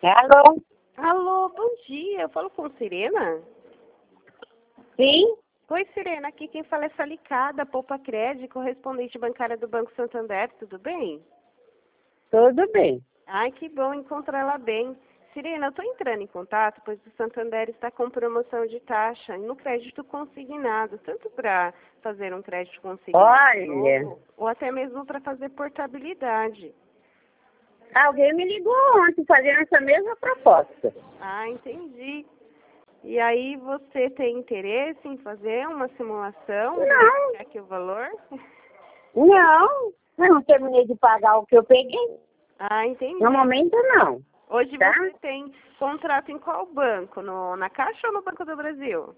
Alô? Alô, bom dia. Eu falo com Sirena? Sim? Oi, Sirena. Aqui quem fala é Salicada, Poupa Crédito, correspondente bancária do Banco Santander. Tudo bem? Tudo bem. Ai, que bom encontrá-la bem. Sirena, eu estou entrando em contato, pois o Santander está com promoção de taxa no crédito consignado, tanto para fazer um crédito consignado Olha, novo, ou até mesmo para fazer portabilidade. alguém me ligou ontem fazendo essa mesma proposta. Ah, entendi. E aí você tem interesse em fazer uma simulação? Não, Verificar aqui o valor? não. Eu não terminei de pagar o que eu peguei. Ah, entendi. No momento, não. Hoje Tá? você tem contrato em qual banco? Na Caixa ou no Banco do Brasil?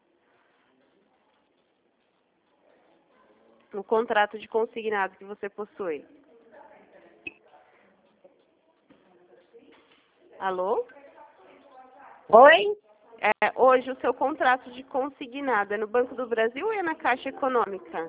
No contrato de consignado que você possui. Alô? Oi? Hoje o seu contrato de consignado é no Banco do Brasil ou é na Caixa Econômica?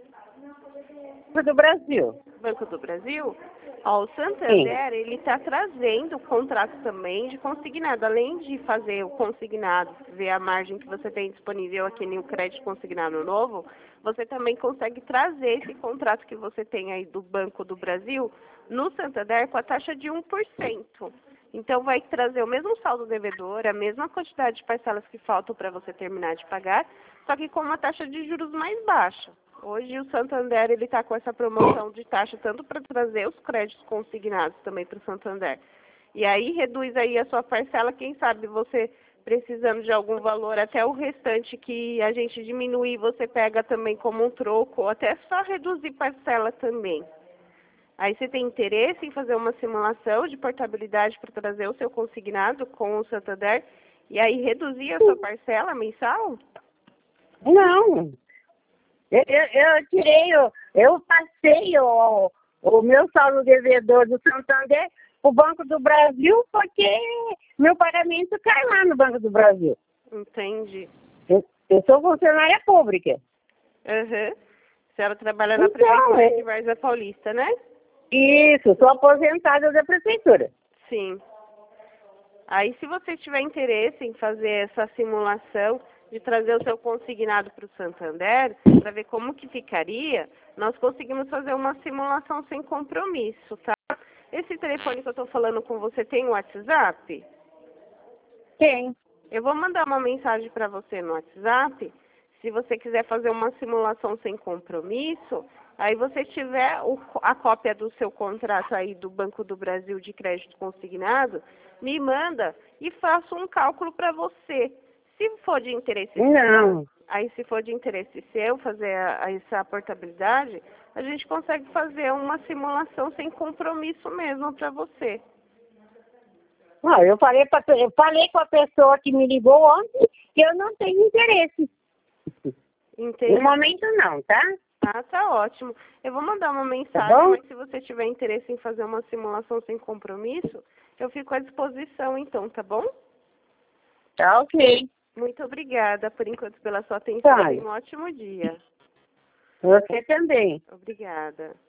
Do Brasil. Banco do Brasil? Ó, o Sim. Santander, ele está trazendo o contrato também de consignado. Além de fazer o consignado, ver a margem que você tem disponível aqui no crédito consignado novo, você também consegue trazer esse contrato que você tem aí do Banco do Brasil no Santander com a taxa de 1%. Então, vai trazer o mesmo saldo devedor, a mesma quantidade de parcelas que faltam para você terminar de pagar, só que com uma taxa de juros mais baixa. Hoje o Santander ele está com essa promoção de taxa tanto para trazer os créditos consignados também para o Santander. E aí reduz aí a sua parcela, quem sabe você precisando de algum valor, até o restante que a gente diminuir, você pega também como um troco, ou até só reduzir parcela também. Aí você tem interesse em fazer uma simulação de portabilidade para trazer o seu consignado com o Santander e aí reduzir a sua parcela mensal? Não. Eu tirei, eu passei o meu saldo devedor do Santander para o Banco do Brasil porque meu pagamento cai lá no Banco do Brasil. Entendi. Eu sou funcionária pública. Uhum. A senhora trabalha na Então, Prefeitura de Várzea Paulista, né? Isso, sou aposentada da prefeitura. Sim. Aí, se você tiver interesse em fazer essa simulação de trazer o seu consignado para o Santander, para ver como que ficaria, nós conseguimos fazer uma simulação sem compromisso, tá? Esse telefone que eu estou falando com você tem WhatsApp? Tem. Eu vou mandar uma mensagem para você no WhatsApp. Se você quiser fazer uma simulação sem compromisso, aí você tiver a cópia do seu contrato aí do Banco do Brasil de crédito consignado, me manda e faço um cálculo para você. Se for de interesse Não. aí se for de interesse seu fazer essa portabilidade, a gente consegue fazer uma simulação sem compromisso mesmo para você. Não, eu falei com a pessoa que me ligou ontem que eu não tenho interesse. Entende? No momento não, tá? Ah, tá ótimo. Eu vou mandar uma Tá mensagem, bom? mas se você tiver interesse em fazer uma simulação sem compromisso, eu fico à disposição então, tá bom? Tá ok. Muito obrigada por enquanto pela sua atenção. Tá. Tenha um ótimo dia. Você também. Obrigada.